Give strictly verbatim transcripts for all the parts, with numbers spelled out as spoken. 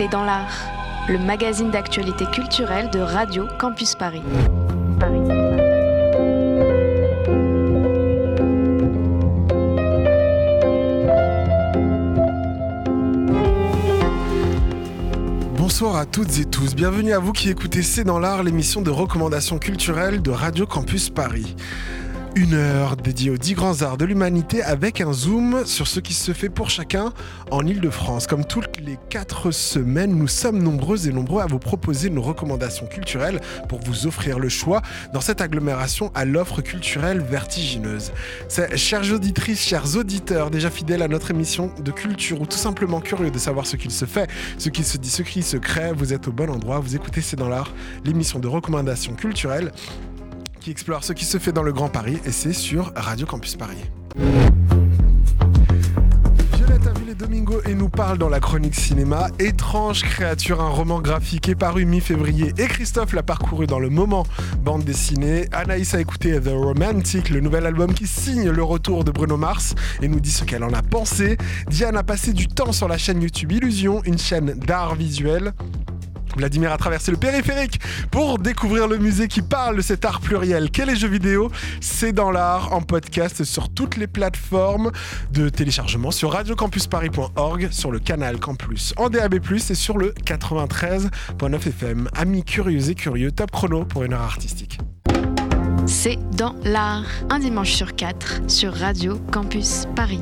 C'est dans l'art, le magazine d'actualité culturelle de Radio Campus Paris. Paris. Bonsoir à toutes et tous, bienvenue à vous qui écoutez C'est dans l'art, l'émission de recommandations culturelles de Radio Campus Paris. Une heure dédiée aux dix grands arts de l'humanité avec un zoom sur ce qui se fait pour chacun en Ile-de-France. Comme toutes les quatre semaines, nous sommes nombreux et nombreux à vous proposer nos recommandations culturelles pour vous offrir le choix dans cette agglomération à l'offre culturelle vertigineuse. C'est, chères auditrices, chers auditeurs, déjà fidèles à notre émission de culture ou tout simplement curieux de savoir ce qu'il se fait, ce qu'il se dit, ce qui se crée, vous êtes au bon endroit. Vous écoutez C'est dans l'art, l'émission de recommandations culturelles qui explore ce qui se fait dans le Grand Paris, et c'est sur Radio Campus Paris. Violette Avila Domingo et nous parle dans la chronique cinéma Étrange créature, un roman graphique est paru mi-février et Christophe l'a parcouru dans le moment bande dessinée. Anaïs a écouté The Romantic, le nouvel album qui signe le retour de Bruno Mars et nous dit ce qu'elle en a pensé. Diane a passé du temps sur la chaîne YouTube Illusion, une chaîne d'art visuel. Vladimir a traversé le périphérique pour découvrir le musée qui parle de cet art pluriel qu'est les jeux vidéo. C'est dans l'art en podcast sur toutes les plateformes de téléchargement, sur radio campus paris point org, sur le canal Campus en D A B plus, et sur le quatre-vingt-treize virgule neuf F M. Amis curieux et curieux, top chrono pour une heure artistique. C'est dans l'art, un dimanche sur quatre sur Radio Campus Paris.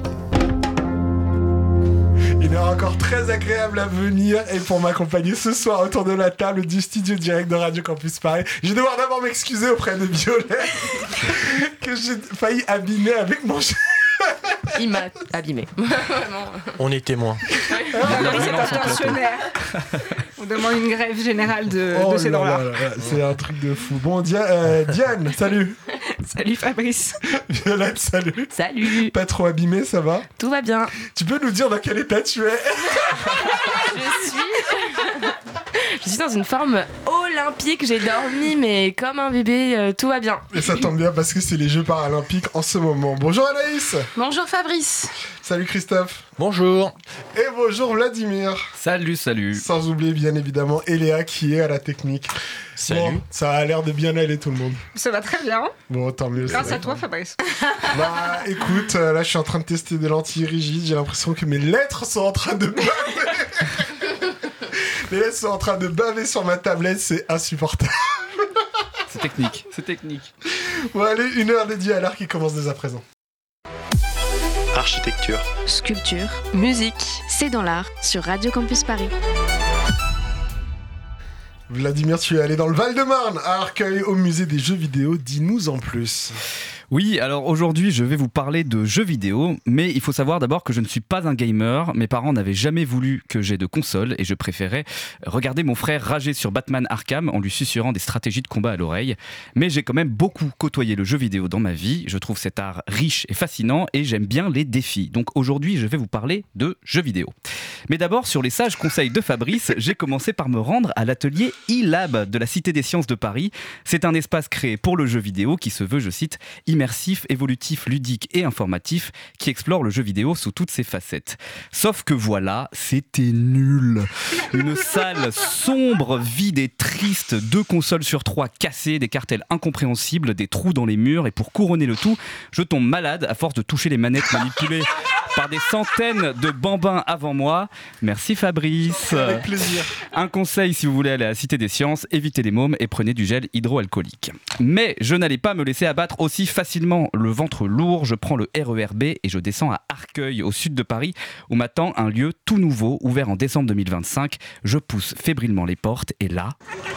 Une heure encore très agréable à venir et pour m'accompagner ce soir autour de la table du studio direct de Radio Campus Paris, je vais devoir d'abord m'excuser auprès de Violette que j'ai failli abîmer avec mon jeu. Il m'a abîmé. On est témoins. Oui, c'est intentionnaire. On demande une grève générale de, oh de C'est dans l'art. C'est un truc de fou. Bon, Dia- euh, Diane, salut. Salut Fabrice. Violette, salut. Salut. Pas trop abîmé, ça va? Tout va bien. Tu peux nous dire dans quel état tu es? Je suis... Je suis dans une forme olympique. J'ai dormi, mais comme un bébé, euh, tout va bien. Et ça tombe bien parce que c'est les Jeux paralympiques en ce moment. Bonjour Anaïs. Bonjour Fabrice. Salut Christophe. Bonjour. Et bonjour Vladimir. Salut, salut. Sans oublier bien évidemment Eléa qui est à la technique. Salut. Bon, ça a l'air de bien aller tout le monde. Ça va très bien. Bon, tant mieux. Grâce à toi Fabrice. Bah écoute, euh, là je suis en train de tester des lentilles rigides. J'ai l'impression que mes lettres sont en train de baver. Les lettres sont en train de baver sur ma tablette, c'est insupportable. C'est technique, c'est technique. Bon allez, une heure dédiée à l'art qui commence dès à présent. Architecture. Sculpture, Musique. c'est dans l'art sur Radio Campus Paris. Vladimir, tu es allé dans le Val-de-Marne, à Arcueil, au musée des jeux vidéo. Dis-nous en plus. Oui, alors aujourd'hui, je vais vous parler de jeux vidéo, mais il faut savoir d'abord que je ne suis pas un gamer. Mes parents n'avaient jamais voulu que j'aie de console et je préférais regarder mon frère rager sur Batman Arkham en lui susurrant des stratégies de combat à l'oreille. Mais j'ai quand même beaucoup côtoyé le jeu vidéo dans ma vie. Je trouve cet art riche et fascinant et j'aime bien les défis. Donc aujourd'hui, je vais vous parler de jeux vidéo. Mais d'abord, sur les sages conseils de Fabrice, j'ai commencé par me rendre à l'atelier e-Lab de la Cité des Sciences de Paris. C'est un espace créé pour le jeu vidéo qui se veut, je cite, immersif, évolutif, ludique et informatif, qui explore le jeu vidéo sous toutes ses facettes. Sauf que voilà, c'était nul. Une salle sombre, vide et triste, deux consoles sur trois cassées, des cartels incompréhensibles, des trous dans les murs, et pour couronner le tout, je tombe malade à force de toucher les manettes manipulées par des centaines de bambins avant moi. Merci Fabrice. Avec plaisir. Un conseil si vous voulez aller à la Cité des Sciences, évitez les mômes et prenez du gel hydroalcoolique. Mais je n'allais pas me laisser abattre aussi facilement. Le ventre lourd, je prends le R E R B et je descends à Arcueil, au sud de Paris, où m'attend un lieu tout nouveau, ouvert en décembre deux mille vingt-cinq. Je pousse fébrilement les portes et là...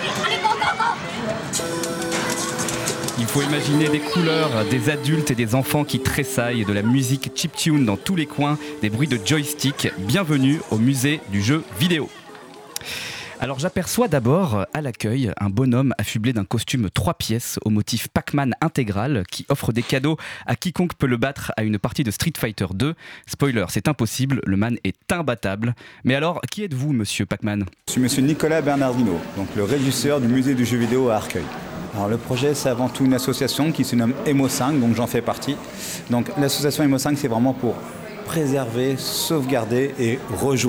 Il faut imaginer des couleurs, des adultes et des enfants qui tressaillent, de la musique chiptune dans tous les coins, des bruits de joystick. Bienvenue au musée du jeu vidéo. Alors j'aperçois d'abord à l'accueil un bonhomme affublé d'un costume trois pièces au motif Pac-Man intégral qui offre des cadeaux à quiconque peut le battre à une partie de Street Fighter deux. Spoiler, c'est impossible, le man est imbattable. Mais alors, qui êtes-vous, monsieur Pac-Man ? Je suis monsieur Nicolas Bernardino, donc le régisseur du musée du jeu vidéo à Arcueil. Alors le projet, c'est avant tout une association qui se nomme Emo cinq, donc j'en fais partie. Donc l'association Emo cinq, c'est vraiment pour préserver, sauvegarder et rejouer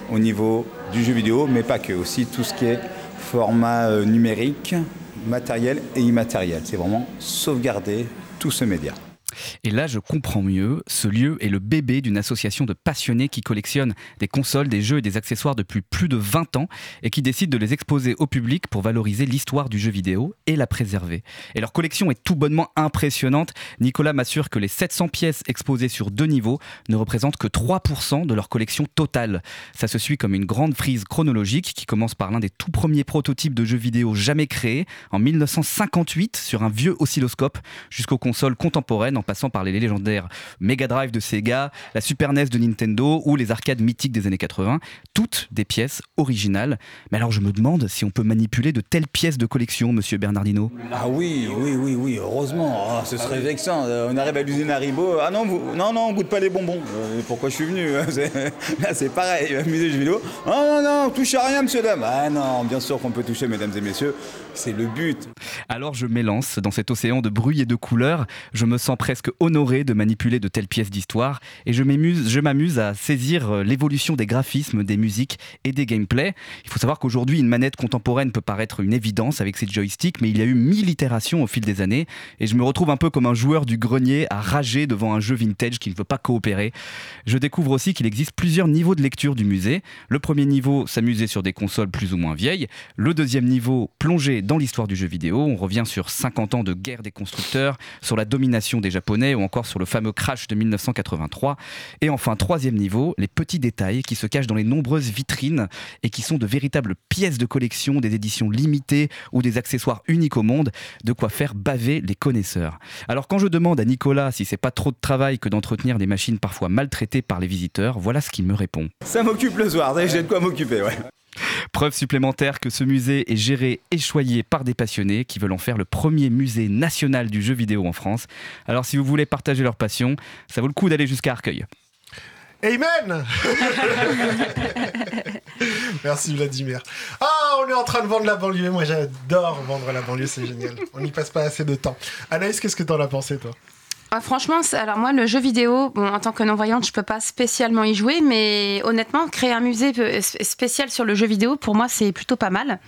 au niveau du jeu vidéo, mais pas que, aussi tout ce qui est format euh, numérique, matériel et immatériel. C'est vraiment sauvegarder tout ce média. Et là, je comprends mieux. Ce lieu est le bébé d'une association de passionnés qui collectionnent des consoles, des jeux et des accessoires depuis plus de vingt ans et qui décident de les exposer au public pour valoriser l'histoire du jeu vidéo et la préserver. Et leur collection est tout bonnement impressionnante. Nicolas m'assure que les sept cents pièces exposées sur deux niveaux ne représentent que trois pour cent de leur collection totale. Ça se suit comme une grande frise chronologique qui commence par l'un des tout premiers prototypes de jeux vidéo jamais créés en mille neuf cent cinquante-huit sur un vieux oscilloscope jusqu'aux consoles contemporaines en passant par les légendaires Mega Drive de Sega, la Super N E S de Nintendo ou les arcades mythiques des années quatre-vingts, toutes des pièces originales. Mais alors je me demande si on peut manipuler de telles pièces de collection, monsieur Bernardino. Ah oui, oui, oui, oui, heureusement, oh, ce serait vexant, euh, on arrive à l'usine Haribo, ah non, vous, non, non, on goûte pas les bonbons, euh, pourquoi je suis venu, c'est, là c'est pareil, musée jeux vidéo, oh non, non, touchez à rien monsieur, dame, ah non, bien sûr qu'on peut toucher mesdames et messieurs, c'est le but. Alors je m'élance dans cet océan de bruit et de couleurs, je me sens presque honoré de manipuler de telles pièces d'histoire et je m'amuse, je m'amuse à saisir l'évolution des graphismes, des musiques et des gameplays. Il faut savoir qu'aujourd'hui une manette contemporaine peut paraître une évidence avec ses joysticks, mais il y a eu mille itérations au fil des années et je me retrouve un peu comme un joueur du grenier à rager devant un jeu vintage qui ne veut pas coopérer. Je découvre aussi qu'il existe plusieurs niveaux de lecture du musée. Le premier niveau, s'amuser sur des consoles plus ou moins vieilles. Le deuxième niveau, plonger dans l'histoire du jeu vidéo. On revient sur cinquante ans de guerre des constructeurs, sur la domination des Japonais ou encore sur le fameux crash de mille neuf cent quatre-vingt-trois. Et enfin, troisième niveau, les petits détails qui se cachent dans les nombreuses vitrines et qui sont de véritables pièces de collection, des éditions limitées ou des accessoires uniques au monde, de quoi faire baver les connaisseurs. Alors quand je demande à Nicolas si c'est pas trop de travail que d'entretenir des machines parfois maltraitées par les visiteurs, voilà ce qu'il me répond. Ça m'occupe le soir, j'ai de quoi m'occuper, ouais. Preuve supplémentaire que ce musée est géré et choyé par des passionnés qui veulent en faire le premier musée national du jeu vidéo en France. Alors si vous voulez partager leur passion, ça vaut le coup d'aller jusqu'à Arcueil. Amen. Merci Vladimir. Ah, on est en train de vendre la banlieue. Moi j'adore vendre la banlieue, c'est génial. On n'y passe pas assez de temps. Anaïs, qu'est-ce que t'en as pensé toi ? Ah, franchement, alors moi, le jeu vidéo, bon, en tant que non-voyante, je peux pas spécialement y jouer, mais honnêtement, créer un musée spécial sur le jeu vidéo, pour moi, c'est plutôt pas mal.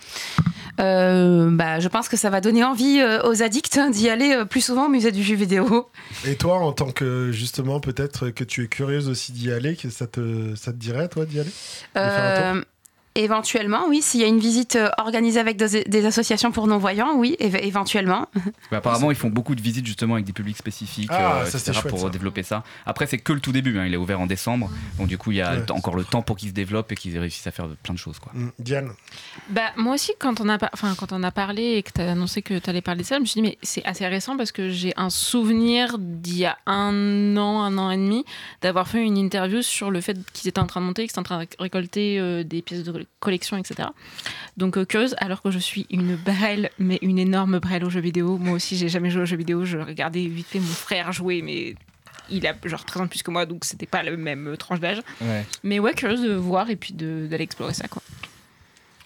Euh, bah, je pense que ça va donner envie aux addicts d'y aller plus souvent au musée du jeu vidéo. Et toi, en tant que, justement, peut-être que tu es curieuse aussi d'y aller, que ça te, ça te dirait, toi, d'y aller de euh... faire un tour ? Éventuellement, oui. S'il y a une visite organisée avec des, des associations pour non-voyants, oui, éve- éventuellement. Mais apparemment, ils font beaucoup de visites justement avec des publics spécifiques, ah, euh, ça, et cetera chouette, pour ça. développer ça. Après, c'est que le tout début. Hein. Il est ouvert en décembre. Donc, du coup, il y a ouais. le temps, encore le temps pour qu'ils se développent et qu'ils réussissent à faire plein de choses. Quoi. Mmh. Diane ? Bah, moi aussi, quand on, a par... enfin, quand on a parlé et que tu as annoncé que tu allais parler de ça, je me suis dit, mais c'est assez récent parce que j'ai un souvenir d'il y a un an, un an et demi, d'avoir fait une interview sur le fait qu'ils étaient en train de monter, qu'ils étaient en train de récolter euh, des pièces de collection, et cetera. Donc euh, curieuse, alors que je suis une brêle, mais une énorme brêle aux jeux vidéo. Moi aussi, j'ai jamais joué aux jeux vidéo. Je regardais vite fait mon frère jouer, mais il a genre treize ans de plus que moi, donc c'était pas la même tranche d'âge. Ouais. Mais ouais, curieuse de voir et puis de, d'aller explorer ça, quoi. Christophe ?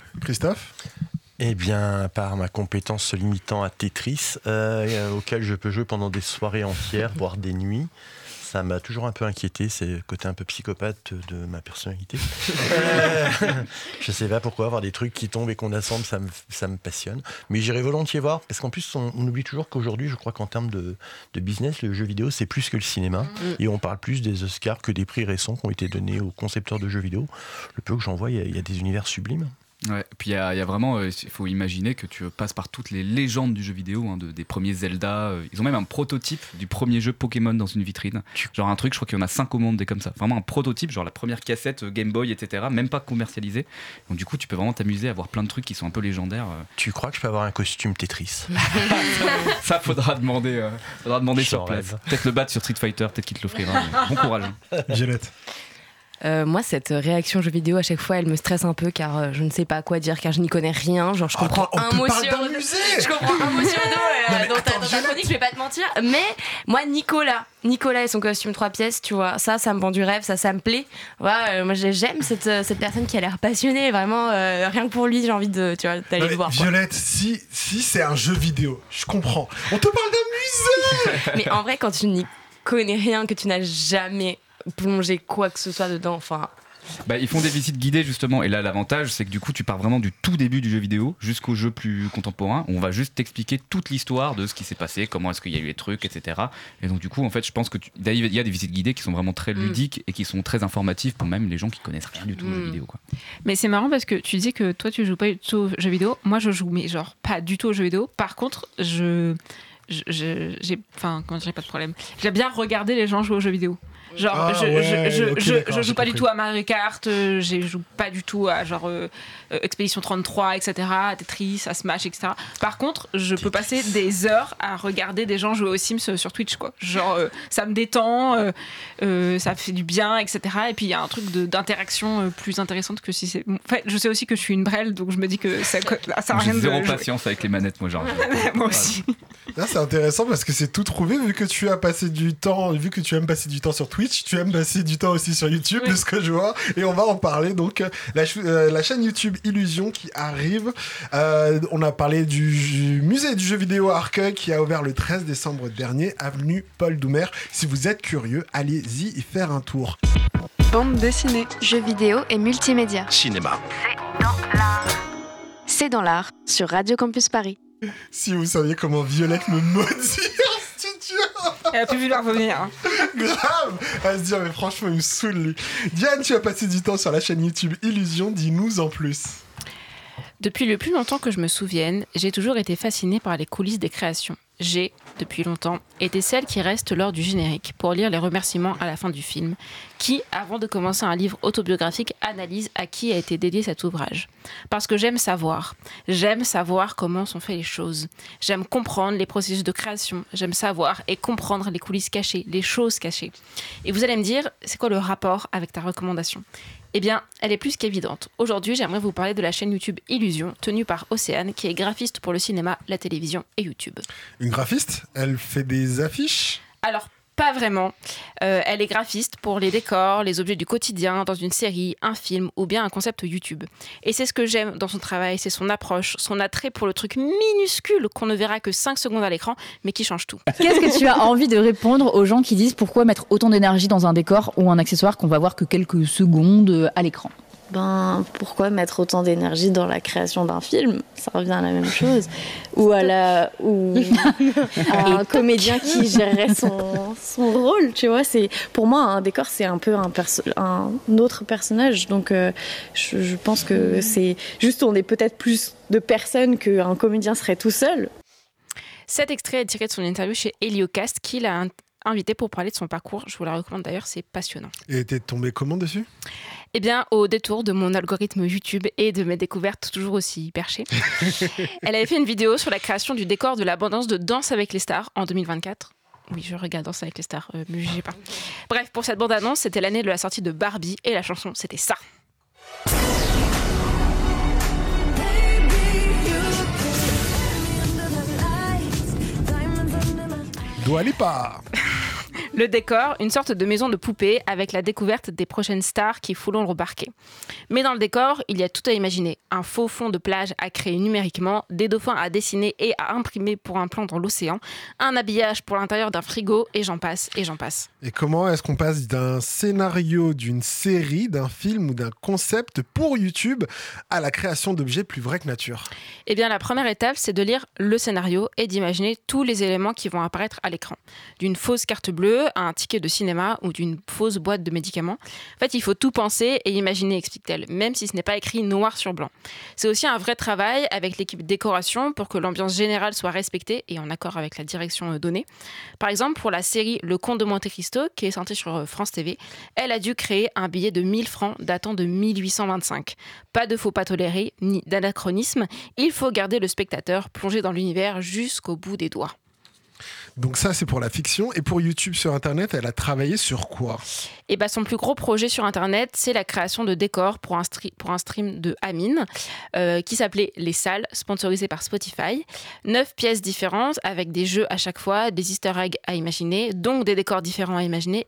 Eh bien, par ma compétence se limitant à Tetris, euh, auquel je peux jouer pendant des soirées entières, voire des nuits, ça m'a toujours un peu inquiété, c'est le côté un peu psychopathe de ma personnalité. euh, je sais pas pourquoi, avoir des trucs qui tombent et qu'on assemble, ça me, ça me passionne. Mais j'irai volontiers voir, parce qu'en plus, on, on oublie toujours qu'aujourd'hui, je crois qu'en termes de, de business, le jeu vidéo, c'est plus que le cinéma. Mmh. Et on parle plus des Oscars que des prix récents qui ont été donnés aux concepteurs de jeux vidéo. Le peu que j'en vois, il y, y a des univers sublimes. Ouais, puis il y, y a vraiment, il euh, faut imaginer que tu passes par toutes les légendes du jeu vidéo, hein, de, des premiers Zelda. Euh, ils ont même un prototype du premier jeu Pokémon dans une vitrine. Genre un truc, je crois qu'il y en a cinq au monde, des comme ça. Vraiment un prototype, genre la première cassette euh, Game Boy, et cetera. Même pas commercialisée. Donc du coup, tu peux vraiment t'amuser à voir plein de trucs qui sont un peu légendaires. Euh. Tu crois que je peux avoir un costume Tetris ? Ça, faudra demander, euh, faudra demander sur place. Rêve. Peut-être le battre sur Street Fighter, peut-être qu'il te l'offrira. Bon courage. Violette. Euh, moi, cette réaction jeu vidéo, à chaque fois, elle me stresse un peu car euh, je ne sais pas quoi dire, car je n'y connais rien. Genre, je comprends oh, un mot sur deux. Je comprends un mot sur deux. Euh, dans, ta, dans ta chronique, je vais pas te mentir. Mais moi, Nicolas, Nicolas et son costume trois pièces, tu vois, ça, ça me vend du rêve, ça, ça me plaît. Ouais, euh, moi, j'aime cette, cette personne qui a l'air passionnée. Vraiment, euh, rien que pour lui, j'ai envie de, tu vois, d'aller le voir. Violette, quoi. si, si c'est un jeu vidéo, je comprends. On te parle d'un musée. Mais en vrai, quand tu n'y connais rien, que tu n'as jamais plonger quoi que ce soit dedans, enfin Bah, ils font des visites guidées justement, et là l'avantage c'est que du coup tu pars vraiment du tout début du jeu vidéo jusqu'au jeu plus contemporain. On va juste t'expliquer toute l'histoire de ce qui s'est passé, comment est-ce qu'il y a eu les trucs, et cetera. Et donc du coup en fait je pense que tu... il y a des visites guidées qui sont vraiment très ludiques mm. et qui sont très informatives pour même les gens qui connaissent rien du tout mm. au jeu vidéo, quoi. Mais c'est marrant parce que tu disais que toi tu joues pas du tout aux jeux vidéo. Moi je joue mais genre pas du tout aux jeux vidéo. Par contre je, je, je j'ai enfin comment dire, pas de problème. J'aime bien regarder les gens jouer aux jeux vidéo. Genre, ah, je, ouais, je, je, okay, je, je joue pas du tout à Mario Kart, euh, je joue pas du tout à genre euh, euh, Expédition trente-trois, et cetera, à Tetris, à Smash, et cetera. Par contre, je Tetris. peux passer des heures à regarder des gens jouer aux Sims sur Twitch, quoi. Genre, euh, ça me détend, euh, euh, ça fait du bien, et cetera. Et puis il y a un truc de, d'interaction euh, plus intéressante que si c'est. En fait, je sais aussi que je suis une brêle, donc je me dis que ça, ça sert à rien de. J'ai zéro patience avec les manettes, moi, genre. Moi aussi. Là, c'est intéressant parce que c'est tout trouvé, vu que tu as passé du temps, vu que tu aimes passer du temps sur Twitch, tu aimes passer du temps aussi sur YouTube, oui. de ce que je vois, et on va en parler. Donc, la, euh, la chaîne YouTube Illusion qui arrive. Euh, on a parlé du, du musée du jeu vidéo Arcueil qui a ouvert le treize décembre dernier, avenue Paul Doumer. Si vous êtes curieux, allez-y y faire un tour. Bande dessinée, jeux vidéo et multimédia. Cinéma. C'est dans l'art. C'est dans l'art sur Radio Campus Paris. Si vous saviez comment Violette me maudit en studio. Elle a plus vu leur venir. Hein. Grave. Elle se dit, mais franchement, il me saoule, lui. Diane, tu as passé du temps sur la chaîne YouTube Illusion. Dis-nous en plus. Depuis le plus longtemps que je me souvienne, j'ai toujours été fascinée par les coulisses des créations. J'ai, depuis longtemps, été celle qui reste lors du générique pour lire les remerciements à la fin du film, qui, avant de commencer un livre autobiographique, analyse à qui a été dédié cet ouvrage. Parce que j'aime savoir. J'aime savoir comment sont faites les choses. J'aime comprendre les processus de création. J'aime savoir et comprendre les coulisses cachées, les choses cachées. Et vous allez me dire, c'est quoi le rapport avec ta recommandation ? Eh bien, elle est plus qu'évidente. Aujourd'hui, j'aimerais vous parler de la chaîne YouTube Illusion, tenue par Océane, qui est graphiste pour le cinéma, la télévision et YouTube. Une graphiste ? Elle fait des affiches ? Alors, pas vraiment. Euh, elle est graphiste pour les décors, les objets du quotidien, dans une série, un film ou bien un concept YouTube. Et c'est ce que j'aime dans son travail, c'est son approche, son attrait pour le truc minuscule qu'on ne verra que cinq secondes à l'écran, mais qui change tout. Qu'est-ce que tu as envie de répondre aux gens qui disent pourquoi mettre autant d'énergie dans un décor ou un accessoire qu'on va voir que quelques secondes à l'écran ? Ben, pourquoi mettre autant d'énergie dans la création d'un film ? Ça revient à la même chose. Ou à, la, ou à un comédien qui gérerait son, son rôle, tu vois. C'est, pour moi, un décor, c'est un peu un, perso- un autre personnage. Donc, euh, je, je pense que c'est juste, on est peut-être plus de personnes qu'un comédien serait tout seul. Cet extrait est tiré de son interview chez Heliocast, qui l'a invité pour parler de son parcours. Je vous la recommande d'ailleurs, c'est passionnant. Et t'es tombé comment dessus ? Eh bien, au détour de mon algorithme YouTube et de mes découvertes toujours aussi perchées. Elle avait fait une vidéo sur la création du décor de la bande-annonce de Danse avec les stars en deux mille vingt-quatre. Oui, je regarde Danse avec les stars, euh, me jugez pas. Bref, pour cette bande-annonce, c'était l'année de la sortie de Barbie et la chanson, c'était ça. Dua Lipa. Le décor, une sorte de maison de poupée avec la découverte des prochaines stars qui fouleront le parquet. Mais dans le décor, il y a tout à imaginer. Un faux fond de plage à créer numériquement, des dauphins à dessiner et à imprimer pour un plan dans l'océan, un habillage pour l'intérieur d'un frigo, et j'en passe, et j'en passe. Et comment est-ce qu'on passe d'un scénario, d'une série, d'un film ou d'un concept pour YouTube à la création d'objets plus vrais que nature ? Eh bien, la première étape, c'est de lire le scénario et d'imaginer tous les éléments qui vont apparaître à l'écran. D'une fausse carte bleue à un ticket de cinéma ou d'une fausse boîte de médicaments. En fait, il faut tout penser et imaginer, explique-t-elle, même si ce n'est pas écrit noir sur blanc. C'est aussi un vrai travail avec l'équipe décoration pour que l'ambiance générale soit respectée et en accord avec la direction donnée. Par exemple, pour la série Le Comte de Monte Cristo, qui est sortie sur France T V, elle a dû créer un billet de mille francs datant de mille huit cent vingt-cinq. Pas de faux pas tolérés, ni d'anachronisme. Il faut garder le spectateur plongé dans l'univers jusqu'au bout des doigts. Donc ça, c'est pour la fiction. Et pour YouTube sur Internet, elle a travaillé sur quoi ? Et bah, son plus gros projet sur Internet, c'est la création de décors pour un, stri- pour un stream de Amine, euh, qui s'appelait Les Salles, sponsorisé par Spotify. Neuf pièces différentes, avec des jeux à chaque fois, des easter eggs à imaginer, donc des décors différents à imaginer, et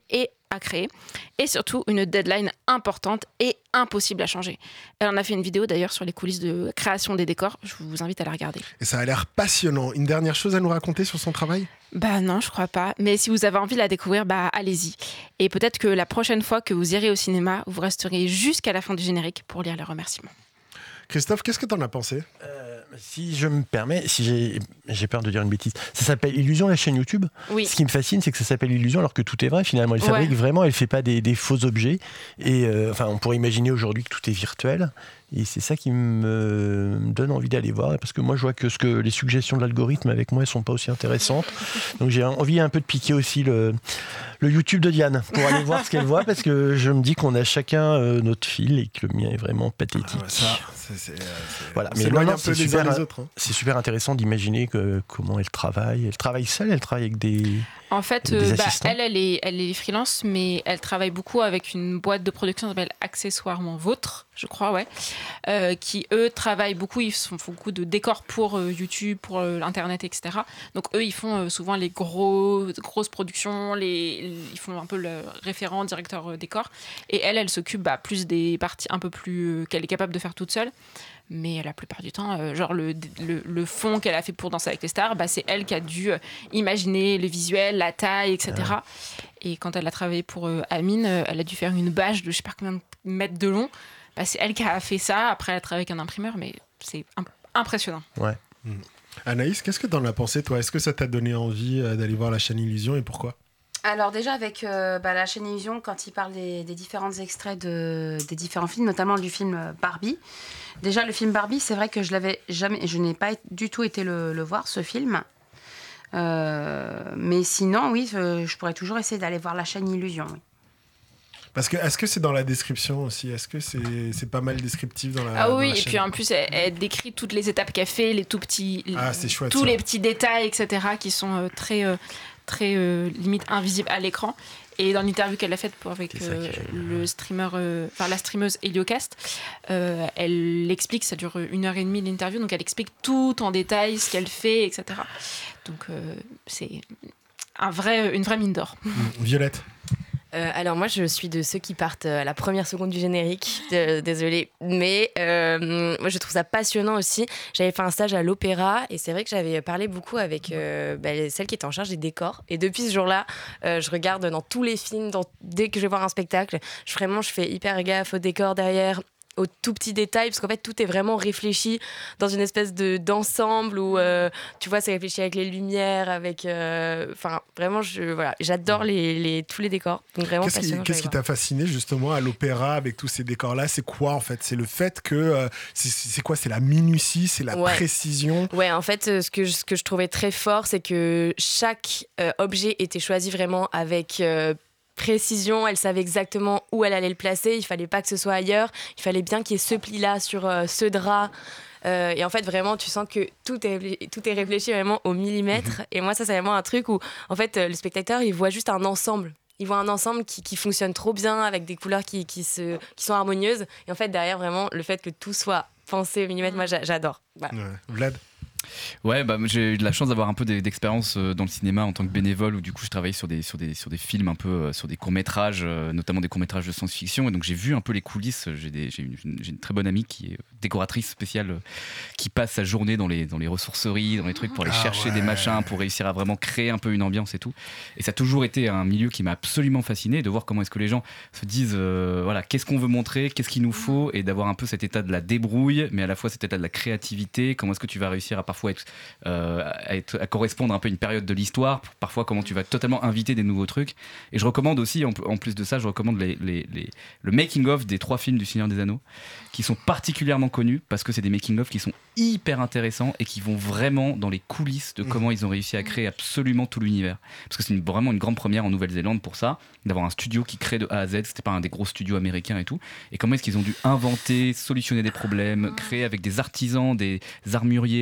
à créer et surtout une deadline importante et impossible à changer. Elle en a fait une vidéo d'ailleurs sur les coulisses de création des décors, je vous invite à la regarder. Et ça a l'air passionnant. Une dernière chose à nous raconter sur son travail ? Bah non, je crois pas. Mais si vous avez envie de la découvrir, bah allez-y. Et peut-être que la prochaine fois que vous irez au cinéma, vous resterez jusqu'à la fin du générique pour lire les remerciements. Christophe, qu'est-ce que t'en as pensé ? euh, Si je me permets, si j'ai, j'ai peur de dire une bêtise, ça s'appelle Illusion, la chaîne YouTube. Oui. Ce qui me fascine, c'est que ça s'appelle Illusion alors que tout est vrai finalement. Elle Ouais. fabrique vraiment, elle fait pas des, des faux objets. Et euh, enfin, on pourrait imaginer aujourd'hui que tout est virtuel. Et c'est ça qui me donne envie d'aller voir, parce que moi je vois que, ce que les suggestions de l'algorithme avec moi elles sont pas aussi intéressantes. Donc j'ai envie un peu de piquer aussi le, le YouTube de Diane pour aller voir ce qu'elle voit, parce que je me dis qu'on a chacun euh, notre fil et que le mien est vraiment pathétique. Ah ouais, ça, c'est, c'est, c'est, voilà. on Mais s'éloigne non, un peu c'est les super, uns les autres. Hein. C'est super intéressant d'imaginer que, comment elle travaille. Elle travaille seule, elle travaille avec des. En fait, Des euh, bah, assistants. elle, elle est, elle est freelance, mais elle travaille beaucoup avec une boîte de production qui s'appelle Accessoirement Vôtre, je crois, ouais, euh, qui eux travaillent beaucoup, ils font beaucoup de décors pour euh, YouTube, pour euh, l'internet, et cetera. Donc eux, ils font euh, souvent les gros, grosses productions, les, ils font un peu le référent, directeur euh, décor. Et elle, elle s'occupe bah, plus des parties un peu plus euh, qu'elle est capable de faire toute seule. Mais la plupart du temps, euh, genre le, le, le fond qu'elle a fait pour Danser avec les stars, bah, c'est elle qui a dû euh, imaginer le visuel, la taille, et cetera. Ouais. Et quand elle a travaillé pour euh, Amine, euh, elle a dû faire une bâche de je sais pas combien de mètres de long. Bah, c'est elle qui a fait ça. Après, elle a travaillé avec un imprimeur, mais c'est imp- impressionnant. Ouais. Mmh. Anaïs, qu'est-ce que t'en as pensé, toi ? Est-ce que ça t'a donné envie euh, d'aller voir la chaîne Illusion et pourquoi ? Alors déjà avec euh, bah, la chaîne Illusion, quand il parle des, des différents extraits de, des différents films, notamment du film Barbie. Déjà le film Barbie, c'est vrai que je l'avais jamais, je n'ai pas du tout été le, le voir ce film. Euh, mais sinon, oui, je, je pourrais toujours essayer d'aller voir la chaîne Illusion. Oui. Parce que est-ce que c'est dans la description aussi ? Est-ce que c'est, c'est pas mal descriptif dans la Ah dans oui, la et chaîne puis en plus, elle, elle décrit toutes les étapes qu'elle fait, les tout petits, Ah, c'est chouette, tous ça. les petits détails, et cetera, qui sont euh, très, euh, très euh, limite invisibles à l'écran. Et dans l'interview qu'elle a faite pour, avec euh, le streamer, euh, enfin la streameuse Heliocast, euh, elle explique, ça dure une heure et demie l'interview, donc elle explique tout en détail, ce qu'elle fait, et cetera. Donc euh, c'est un vrai, une vraie mine d'or. Violette. Euh, alors moi je suis de ceux qui partent à la première seconde du générique, de, désolée, mais euh, moi je trouve ça passionnant aussi. J'avais fait un stage à l'opéra et c'est vrai que j'avais parlé beaucoup avec euh, bah, celle qui était en charge des décors, et depuis ce jour-là euh, je regarde dans tous les films, dans, dès que je vais voir un spectacle, je, vraiment je fais hyper gaffe aux décors derrière, aux tout petits détails, parce qu'en fait tout est vraiment réfléchi dans une espèce de d'ensemble où euh, tu vois c'est réfléchi avec les lumières, avec enfin euh, vraiment je voilà j'adore les, les tous les décors, donc vraiment Qu'est-ce passionnant. qui, qu'est-ce qui t'a fasciné justement à l'opéra avec tous ces décors là ? C'est quoi en fait ? C'est le fait que euh, c'est, c'est quoi ? C'est la minutie, c'est la ouais. précision. Ouais, en fait euh, ce que je, ce que je trouvais très fort, c'est que chaque euh, objet était choisi vraiment avec euh, précision, elle savait exactement où elle allait le placer, il fallait pas que ce soit ailleurs, il fallait bien qu'il y ait ce pli-là sur euh, ce drap. Euh, et en fait, vraiment, tu sens que tout est, tout est réfléchi vraiment au millimètre. Et moi, ça, c'est vraiment un truc où, en fait, le spectateur, il voit juste un ensemble. Il voit un ensemble qui, qui fonctionne trop bien, avec des couleurs qui, qui, se, qui sont harmonieuses. Et en fait, derrière, vraiment, le fait que tout soit pensé au millimètre, moi, j'adore. Voilà. Ouais. Vlad ? Ouais, bah, j'ai eu de la chance d'avoir un peu d'expérience dans le cinéma en tant que bénévole, où du coup je travaillais sur des, sur des, sur des films, un peu sur des courts-métrages, notamment des courts-métrages de science-fiction. Et donc j'ai vu un peu les coulisses. J'ai, des, j'ai, une, j'ai une très bonne amie qui est décoratrice spéciale, qui passe sa journée dans les, dans les ressourceries, dans les trucs pour aller ah chercher ouais. des machins, pour réussir à vraiment créer un peu une ambiance et tout. Et ça a toujours été un milieu qui m'a absolument fasciné, de voir comment est-ce que les gens se disent, euh, voilà, qu'est-ce qu'on veut montrer, qu'est-ce qu'il nous faut, et d'avoir un peu cet état de la débrouille, mais à la fois cet état de la créativité. Comment est-ce que tu vas réussir à parfois être, euh, à, être, à correspondre un peu à une période de l'histoire, parfois comment tu vas totalement inviter des nouveaux trucs. Et je recommande aussi, en, en plus de ça, je recommande les, les, les, le making-of des trois films du Seigneur des Anneaux, qui sont particulièrement connus parce que c'est des making-of qui sont hyper intéressants et qui vont vraiment dans les coulisses de comment ils ont réussi à créer absolument tout l'univers. Parce que c'est une, vraiment une grande première en Nouvelle-Zélande pour ça, d'avoir un studio qui crée de A à Z. C'était pas un des gros studios américains et tout. Et comment est-ce qu'ils ont dû inventer, solutionner des problèmes, créer avec des artisans, des armuriers, les armures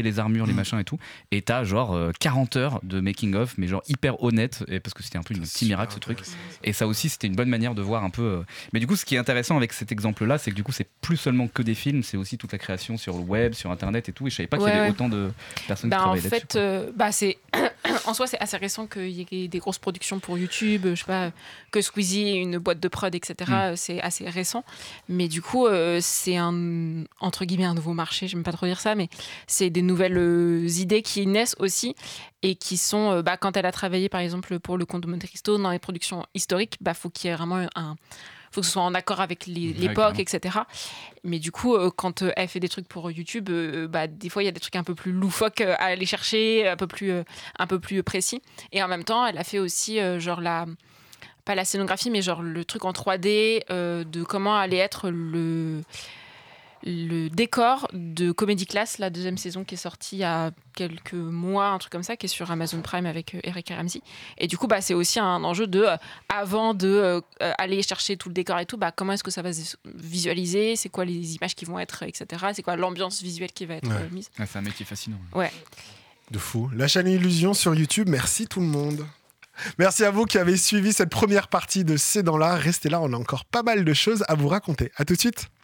armures, les machins et tout. Et t'as genre euh, quarante heures de making-of, mais genre hyper honnête, et parce que c'était un peu une petit miracle ce truc. Et ça aussi, c'était une bonne manière de voir un peu. Euh... Mais du coup, ce qui est intéressant avec cet exemple-là, c'est que du coup, c'est plus seulement que des films, c'est aussi toute la création sur le web, sur Internet et tout. Et je savais pas qu'il y avait Ouais, ouais. autant de personnes Bah, qui en travaillaient fait, là-dessus. euh, bah, c'est en soi, c'est assez récent qu'il y ait des grosses productions pour YouTube, je sais pas, que Squeezie ait une boîte de prod, et cetera. Mm. C'est assez récent. Mais du coup, euh, c'est un, entre guillemets, un nouveau marché, j'aime pas trop dire ça, mais c'est des nouvelles euh, idées qui naissent aussi et qui sont, euh, bah, quand elle a travaillé, par exemple, pour le Comte de Monte Cristo, dans les productions historiques, bah, faut qu'il y ait vraiment un... faut que ce soit en accord avec les, l'époque, et cetera. Mais du coup, euh, quand euh, elle fait des trucs pour YouTube, euh, bah, des fois, il y a des trucs un peu plus loufoques euh, à aller chercher, un peu plus, euh, un peu plus précis. Et en même temps, elle a fait aussi, euh, genre, la... pas la scénographie, mais genre le truc en trois D euh, de comment allait être le... le décor de Comedy Class, la deuxième saison qui est sortie il y a quelques mois, un truc comme ça, qui est sur Amazon Prime avec euh, Eric et Ramsey. Et du coup, bah, c'est aussi un enjeu de, euh, avant de euh, aller chercher tout le décor et tout, bah, comment est-ce que ça va se visualiser, c'est quoi les images qui vont être, et cetera. C'est quoi l'ambiance visuelle qui va être ouais. euh, mise. Ah, c'est un métier fascinant. Ouais. De fou. La chaîne Illusion sur YouTube, merci tout le monde. Merci à vous qui avez suivi cette première partie de C'est dans l'art. Restez là, on a encore pas mal de choses à vous raconter. À tout de suite.